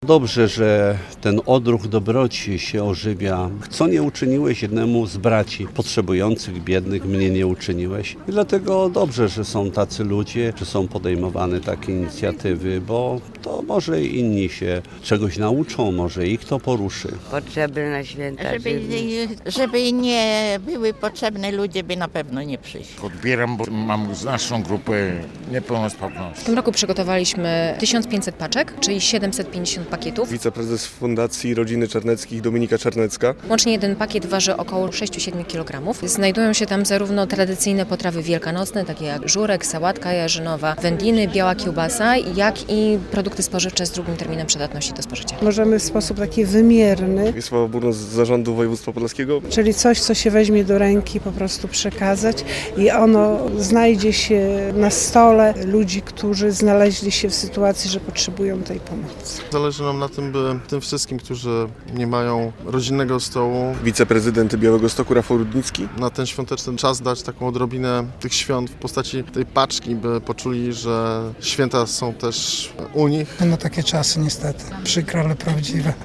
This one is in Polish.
dobrze, że ten odruch dobroci się ożywia. Co nie uczyniłeś jednemu z braci potrzebujących, biednych, mnie nie uczyniłeś. I dlatego dobrze, że są tacy ludzie, że są podejmowane takie inicjatywy, bo to może inni się czegoś nauczą, może ich to poruszy. Potrzebne na święta. Żeby nie były potrzebne, ludzie by na pewno nie przyszli. Odbieram, bo mam znaczną grupę niepełnosprawności. W tym roku przygotowaliśmy 1500 paczek, czyli 750 pakietów. Wiceprezes Fundacji Rodziny Czarneckich Dominika Czarnecka. Łącznie jeden pakiet waży około 6-7 kg. Znajdują się tam zarówno tradycyjne potrawy wielkanocne, takie jak żurek, sałatka jarzynowa, wędliny, biała kiełbasa, jak i produkty spożywcze z drugim terminem przydatności do spożycia. Możemy w sposób taki wymierny, Wiesława Burnos z Zarządu Województwa Podlaskiego. czyli coś, co się weźmie do ręki, po prostu przekazać i ono znajdzie się na stole ludzi, którzy znaleźli się w sytuacji, że potrzebują tej pomocy. Zależy nam na tym, by tym wszystkim, którzy nie mają rodzinnego stołu, Wiceprezydent Białegostoku Rafał Rudnicki. na ten świąteczny czas dać taką odrobinę tych świąt w postaci tej paczki, by poczuli, że święta są też u nich. No takie czasy niestety, przykre, ale prawdziwe.